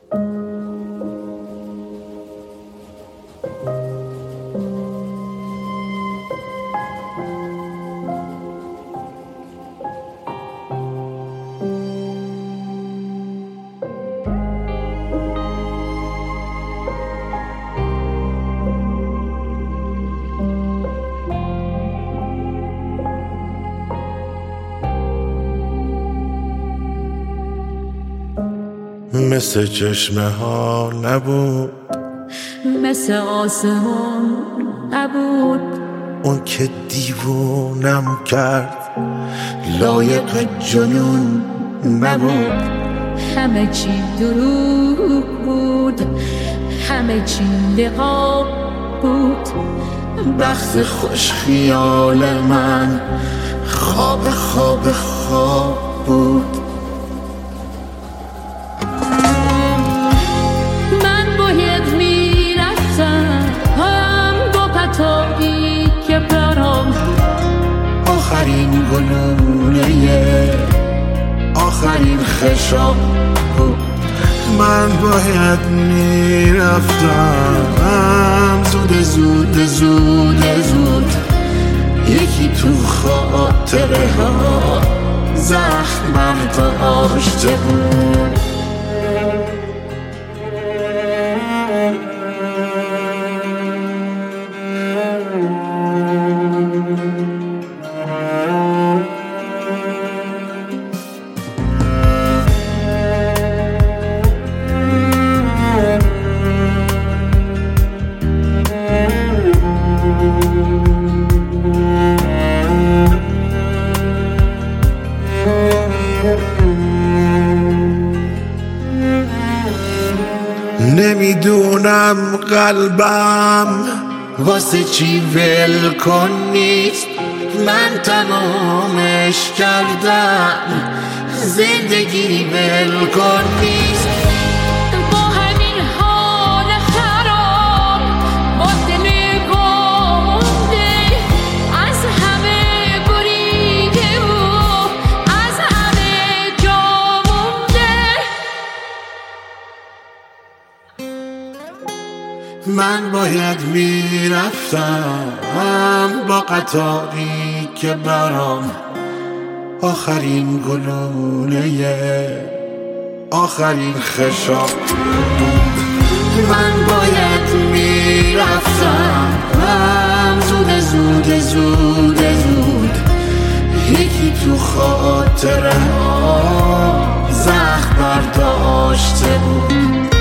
مثل چشمه ها نبود، مثل آسمون نبود، اون که دیوونم کرد لایق جنون نبود. همه چی دروغ بود، همه چی لقا بود. بخت خوش خیال من خواب بود. من باید میرفتم با پتایی که برام آخرین گلوله آخرین خشاب بود. من باید میرفتم زود یکی تو خاطره ها زخم برداشته بود. نمیدونم قلبم واسه چی ول کن نیست. من تمامش کردم زندگی ول کن نیست. با همین حال خراب با دل گنده از همه بریده و از همه جا مونده. من باید میرفتم با قطاری که برام آخرین گلوله آخرین خشاب بود. من باید میرفتم زود یکی تو خاطره ها زخم برداشته بود.